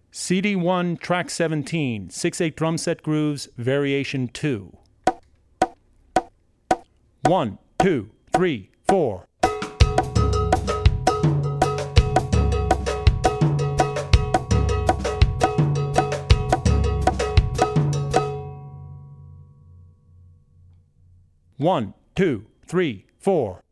CD1, track 17, 6/8 drum set grooves, variation 2. 1, 2, 3, 4. One, two, three, four.